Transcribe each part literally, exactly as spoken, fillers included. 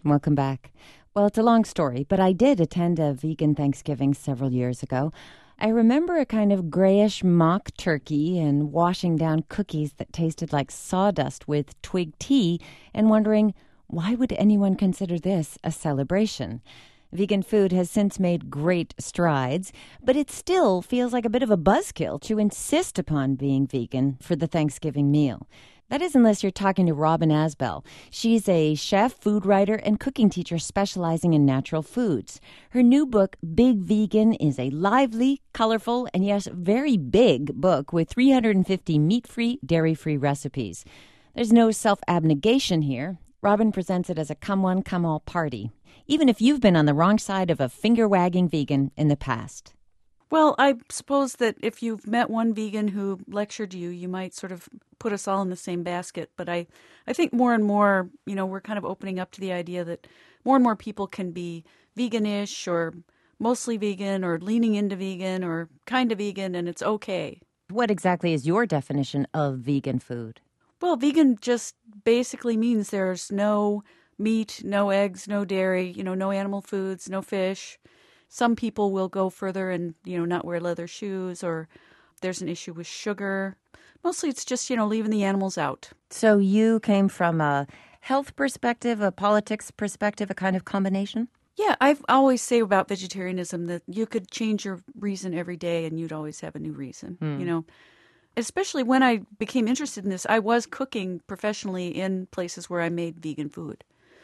Welcome back. Well, it's a long story, but I did attend a vegan Thanksgiving several years ago. I remember a kind of grayish mock turkey and washing down cookies that tasted like sawdust with twig tea and wondering, why would anyone consider this a celebration? Vegan food has since made great strides, but it still feels like a bit of a buzzkill to insist upon being vegan for the Thanksgiving meal. That is unless you're talking to Robin Asbell. She's a chef, food writer, and cooking teacher specializing in natural foods. Her new book, Big Vegan, is a lively, colorful, and yes, very big book with three hundred fifty meat-free, dairy-free recipes. There's no self-abnegation here. Robin presents it as a come-one, come-all party, even if you've been on the wrong side of a finger-wagging vegan in the past. Well, I suppose that if you've met one vegan who lectured you, you might sort of put us all in the same basket. But I, I think more and more, you know, we're kind of opening up to the idea that more and more people can be veganish or mostly vegan or leaning into vegan or kind of vegan, and it's okay. What exactly is your definition of vegan food? Well, vegan just basically means there's no meat, no eggs, no dairy, you know, no animal foods, no fish. Some people will go further and, you know, not wear leather shoes, or there's an issue with sugar. Mostly it's just, you know, leaving the animals out. So you came from a health perspective, a politics perspective, a kind of combination? Yeah, I always say about vegetarianism that you could change your reason every day and you'd always have a new reason, hmm. you know. Especially when I became interested in this, I was cooking professionally in places where I made vegan food.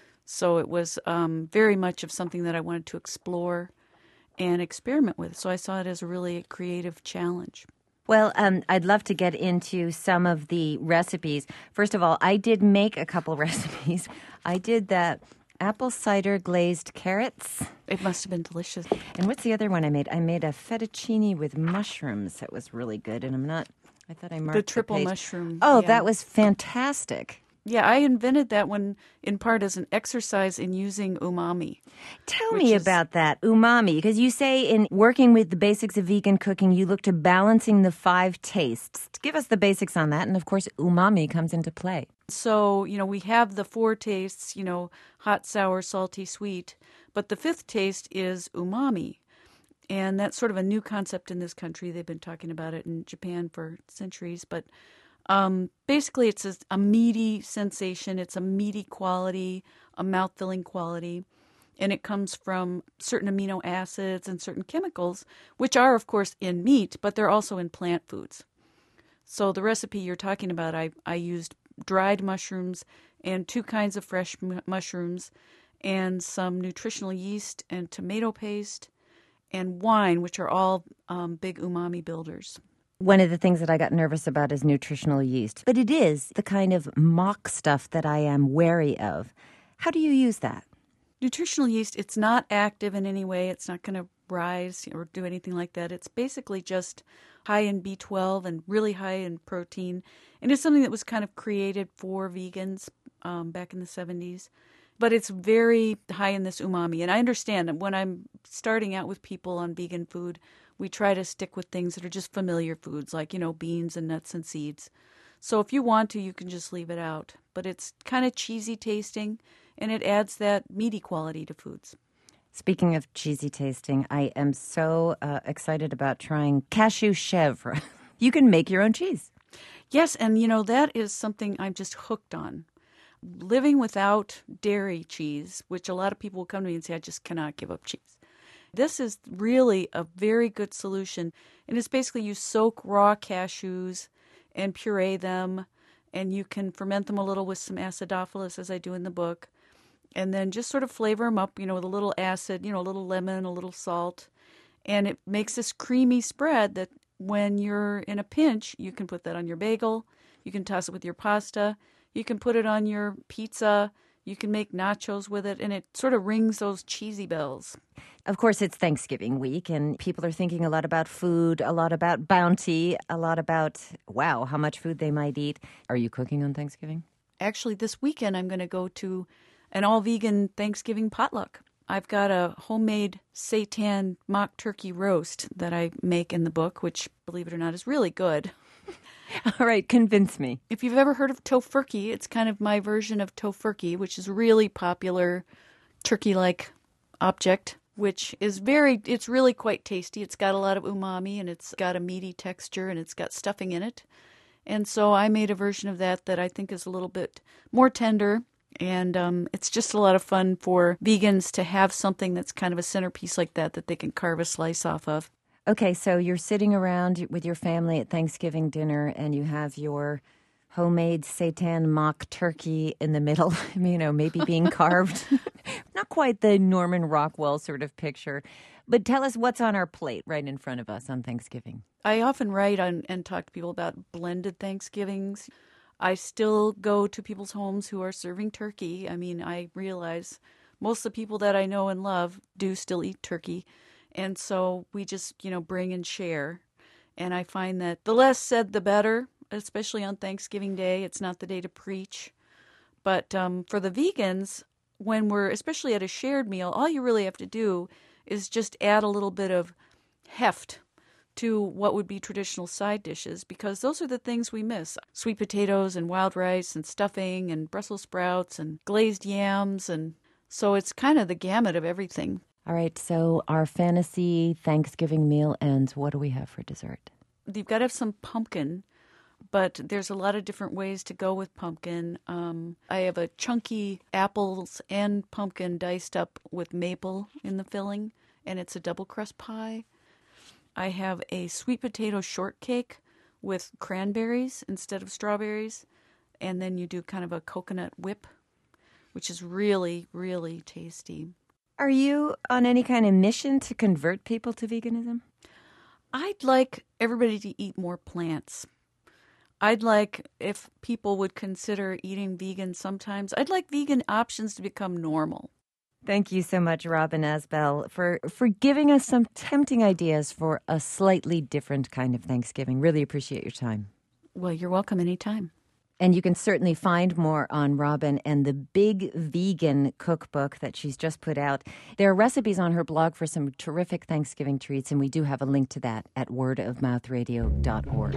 So it was um, very much of something that I wanted to explore and experiment with. So I saw it as a really creative challenge. Well, um, I'd love to get into some of the recipes. First of all, I did make a couple recipes. I did the apple cider glazed carrots. It must have been delicious. And what's the other one I made? I made a fettuccine with mushrooms that was really good. And I'm not, I thought I marked the triple the mushroom. Oh, yeah. That was fantastic. Yeah, I invented that one in part as an exercise in using umami. Tell me is... about that, umami, because you say in working with the basics of vegan cooking, you look to balancing the five tastes. Give us the basics on that, and of course, umami comes into play. So, you know, we have the four tastes, you know, hot, sour, salty, sweet, but the fifth taste is umami. And that's sort of a new concept in this country. They've been talking about it in Japan for centuries, but Um, basically, it's a, a meaty sensation. It's a meaty quality, a mouth-filling quality, and it comes from certain amino acids and certain chemicals, which are, of course, in meat, but they're also in plant foods. So the recipe you're talking about, I, I used dried mushrooms and two kinds of fresh m- mushrooms and some nutritional yeast and tomato paste and wine, which are all um, big umami builders. One of the things that I got nervous about is nutritional yeast, but it is the kind of mock stuff that I am wary of. How do you use that? Nutritional yeast, it's not active in any way. It's not going to rise or do anything like that. It's basically just high in B twelve and really high in protein. And it's something that was kind of created for vegans um, back in the seventies. But it's very high in this umami. And I understand that when I'm starting out with people on vegan food, we try to stick with things that are just familiar foods, like, you know, beans and nuts and seeds. So if you want to, you can just leave it out. But it's kind of cheesy tasting, and it adds that meaty quality to foods. Speaking of cheesy tasting, I am so uh, excited about trying cashew chèvre. You can make your own cheese. Yes, and, you know, that is something I'm just hooked on. Living without dairy cheese, which a lot of people will come to me and say, I just cannot give up cheese. This is really a very good solution. And it's basically you soak raw cashews and puree them, and you can ferment them a little with some acidophilus, as I do in the book, and then just sort of flavor them up, you know, with a little acid, you know, a little lemon, a little salt. And it makes this creamy spread that when you're in a pinch, you can put that on your bagel, you can toss it with your pasta, you can put it on your pizza, you can make nachos with it, and it sort of rings those cheesy bells. Of course, it's Thanksgiving week, and people are thinking a lot about food, a lot about bounty, a lot about, wow, how much food they might eat. Are you cooking on Thanksgiving? Actually, this weekend I'm going to go to an all-vegan Thanksgiving potluck. I've got a homemade seitan mock turkey roast that I make in the book, which, believe it or not, is really good. All right, convince me. If you've ever heard of tofurkey, it's kind of my version of tofurkey, which is really popular turkey-like object, which is very, it's really quite tasty. It's got a lot of umami, and it's got a meaty texture, and it's got stuffing in it. And so I made a version of that that I think is a little bit more tender. And um, it's just a lot of fun for vegans to have something that's kind of a centerpiece like that that they can carve a slice off of. Okay, so you're sitting around with your family at Thanksgiving dinner, and you have your homemade seitan mock turkey in the middle, you know, maybe being carved. Not quite the Norman Rockwell sort of picture. But tell us what's on our plate right in front of us on Thanksgiving. I often write on, and talk to people about blended Thanksgivings. I still go to people's homes who are serving turkey. I mean, I realize most of the people that I know and love do still eat turkey. And so we just, you know, bring and share. And I find that the less said, the better, especially on Thanksgiving Day. It's not the day to preach. But um, for the vegans, when we're, especially at a shared meal, all you really have to do is just add a little bit of heft to what would be traditional side dishes, because those are the things we miss. Sweet potatoes and wild rice and stuffing and Brussels sprouts and glazed yams. And so it's kind of the gamut of everything. All right, so our fantasy Thanksgiving meal ends. What do we have for dessert? You've got to have some pumpkin, but there's a lot of different ways to go with pumpkin. Um, I have a chunky apples and pumpkin diced up with maple in the filling, and it's a double crust pie. I have a sweet potato shortcake with cranberries instead of strawberries, and then you do kind of a coconut whip, which is really, really tasty. Are you on any kind of mission to convert people to veganism? I'd like everybody to eat more plants. I'd like, if people would consider eating vegan sometimes, I'd like vegan options to become normal. Thank you so much, Robin Asbell, for, for giving us some tempting ideas for a slightly different kind of Thanksgiving. Really appreciate your time. Well, you're welcome anytime. And you can certainly find more on Robin and the Big Vegan cookbook that she's just put out. There are recipes on her blog for some terrific Thanksgiving treats, and we do have a link to that at word of mouth radio dot org.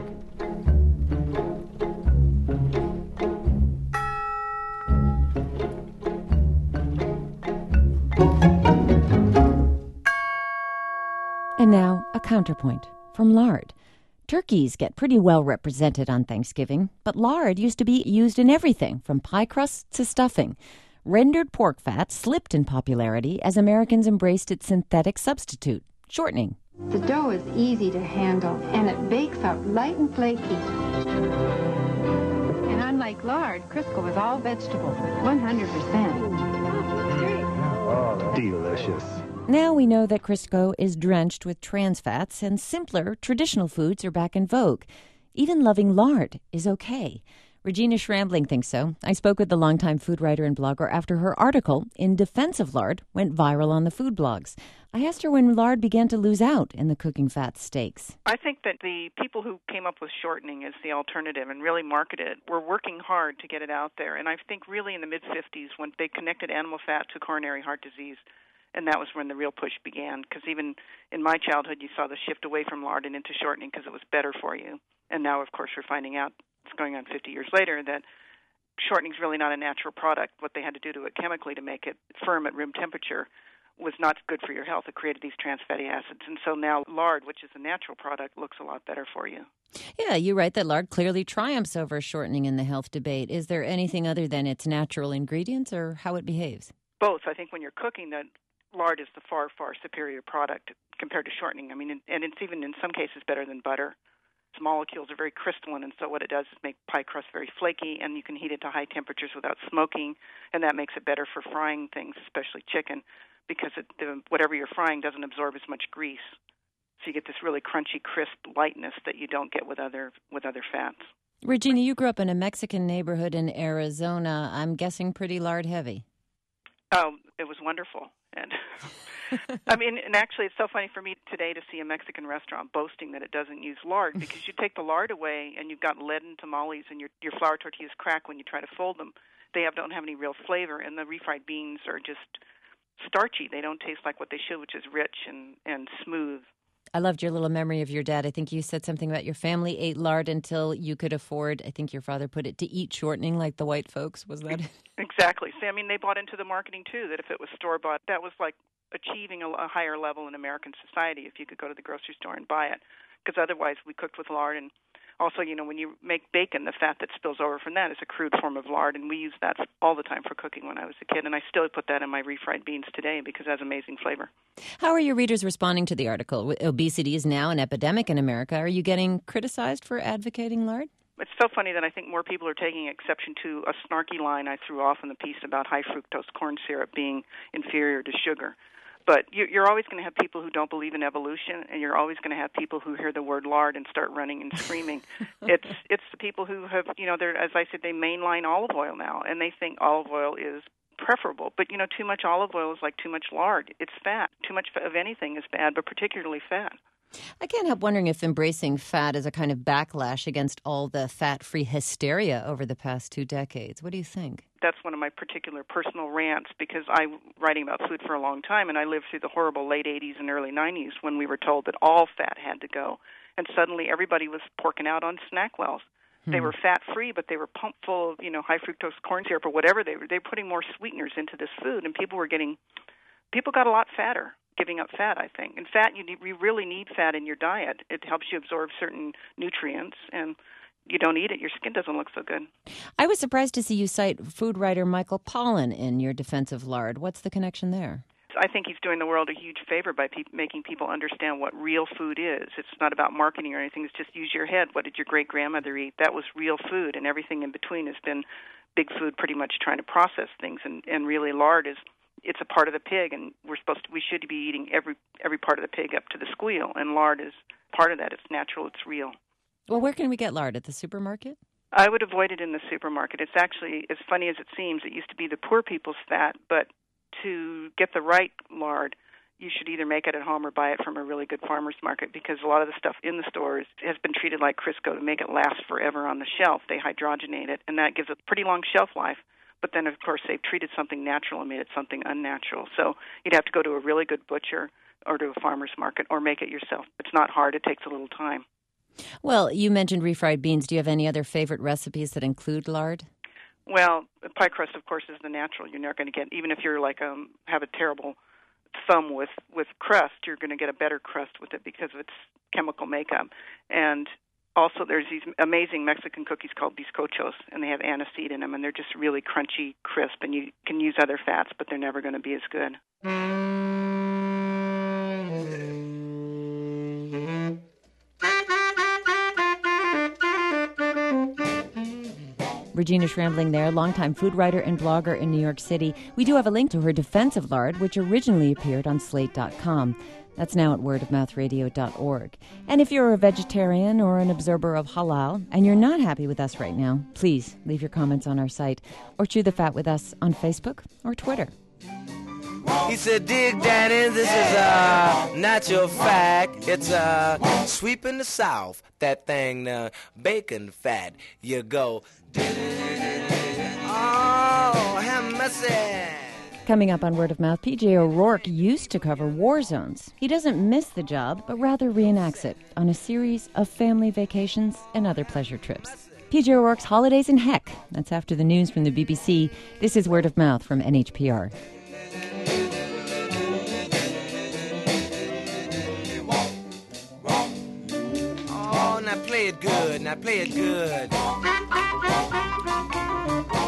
And now, a counterpoint from lard. Turkeys get pretty well represented on Thanksgiving, but lard used to be used in everything from pie crusts to stuffing. Rendered pork fat slipped in popularity as Americans embraced its synthetic substitute, shortening. The dough is easy to handle, and it bakes out light and flaky. And unlike lard, Crisco is all vegetable, one hundred percent. Oh, delicious. Now we know that Crisco is drenched with trans fats, and simpler, traditional foods are back in vogue. Even loving lard is okay. Regina Schrambling thinks so. I spoke with the longtime food writer and blogger after her article in defense of lard went viral on the food blogs. I asked her when lard began to lose out in the cooking fat stakes. I think that the people who came up with shortening as the alternative and really marketed it were working hard to get it out there. And I think really in the mid-fifties when they connected animal fat to coronary heart disease, and that was when the real push began, because even in my childhood, you saw the shift away from lard and into shortening because it was better for you. And now, of course, we're finding out, it's going on fifty years later, that shortening is really not a natural product. What they had to do to it chemically to make it firm at room temperature was not good for your health. It created these trans fatty acids. And so now lard, which is a natural product, looks a lot better for you. Yeah, you write that lard clearly triumphs over shortening in the health debate. Is there anything other than its natural ingredients or how it behaves? Both. I think when you're cooking, that lard is the far, far superior product compared to shortening. I mean, and it's even in some cases better than butter. Its molecules are very crystalline, and so what it does is make pie crust very flaky, and you can heat it to high temperatures without smoking, and that makes it better for frying things, especially chicken, because it, the, whatever you're frying doesn't absorb as much grease. So you get this really crunchy, crisp lightness that you don't get with other with other fats. Regina, you grew up in a Mexican neighborhood in Arizona. I'm guessing pretty lard heavy. Oh, it was wonderful. And I mean, and actually it's so funny for me today to see a Mexican restaurant boasting that it doesn't use lard, because you take the lard away and you've got leaden tamales and your your flour tortillas crack when you try to fold them. They have, don't have any real flavor, and the refried beans are just starchy. They don't taste like what they should, which is rich and, and smooth. I loved your little memory of your dad. I think you said something about your family ate lard until you could afford, I think your father put it, to eat shortening like the white folks. Was that it? Exactly. See, I mean, they bought into the marketing, too, that if it was store-bought, that was like achieving a, a higher level in American society if you could go to the grocery store and buy it, because otherwise we cooked with lard. And also, you know, when you make bacon, the fat that spills over from that is a crude form of lard, and we used that all the time for cooking when I was a kid, and I still put that in my refried beans today because it has amazing flavor. How are your readers responding to the article? Obesity is now an epidemic in America. Are you getting criticized for advocating lard? It's so funny that I think more people are taking exception to a snarky line I threw off in the piece about high fructose corn syrup being inferior to sugar. But you're always going to have people who don't believe in evolution, and you're always going to have people who hear the word lard and start running and screaming. it's it's the people who have, you know, they're, as I said, they mainline olive oil now, and they think olive oil is preferable. But, you know, too much olive oil is like too much lard. It's fat. Too much of anything is bad, but particularly fat. I can't help wondering if embracing fat is a kind of backlash against all the fat-free hysteria over the past two decades. What do you think? That's one of my particular personal rants because I'm writing about food for a long time, and I lived through the horrible late eighties and early nineties when we were told that all fat had to go, and suddenly everybody was porking out on SnackWells. Hmm. They were fat-free, but they were pumped full of, you know, high fructose corn syrup or whatever they were. They were putting more sweeteners into this food, and people were getting, people got a lot fatter. Giving up fat, I think. In fat, you, need, you really need fat in your diet. It helps you absorb certain nutrients, and you don't eat it, your skin doesn't look so good. I was surprised to see you cite food writer Michael Pollan in your defense of lard. What's the connection there? I think he's doing the world a huge favor by pe- making people understand what real food is. It's not about marketing or anything. It's just use your head. What did your great-grandmother eat? That was real food, and everything in between has been big food pretty much trying to process things, and, and really lard is it's a part of the pig, and we're supposed to, we should be eating every every part of the pig up to the squeal, and lard is part of that. It's natural, it's real. Well, where can we get lard? At the supermarket? I would avoid it in the supermarket. It's actually, as funny as it seems, it used to be the poor people's fat, but to get the right lard, you should either make it at home or buy it from a really good farmer's market, because a lot of the stuff in the stores has been treated like Crisco to make it last forever on the shelf. They hydrogenate it, and that gives a pretty long shelf life. But then, of course, they've treated something natural and made it something unnatural. So you'd have to go to a really good butcher or to a farmer's market or make it yourself. It's not hard. It takes a little time. Well, you mentioned refried beans. Do you have any other favorite recipes that include lard? Well, pie crust, of course, is the natural. You're not going to get, even if you're like um have a terrible thumb with, with crust, you're going to get a better crust with it because of its chemical makeup. And also, there's these amazing Mexican cookies called bizcochos, and they have aniseed in them, and they're just really crunchy, crisp, and you can use other fats, but they're never going to be as good. Regina Schrambling there, longtime food writer and blogger in New York City. We do have a link to her defense of lard, which originally appeared on slate dot com. That's now at word of mouth radio dot org. And if you're a vegetarian or an observer of halal and you're not happy with us right now, please leave your comments on our site or chew the fat with us on Facebook or Twitter. He said, dig that in, this is a natural fact. It's a sweeping the South, that thing, the bacon fat. You go, oh, have mercy. Coming up on Word of Mouth, P J O'Rourke used to cover war zones. He doesn't miss the job, but rather reenacts it on a series of family vacations and other pleasure trips. P J O'Rourke's Holidays in Heck. That's after the news from the B B C. This is Word of Mouth from N H P R. Oh, now play it good, now play it good.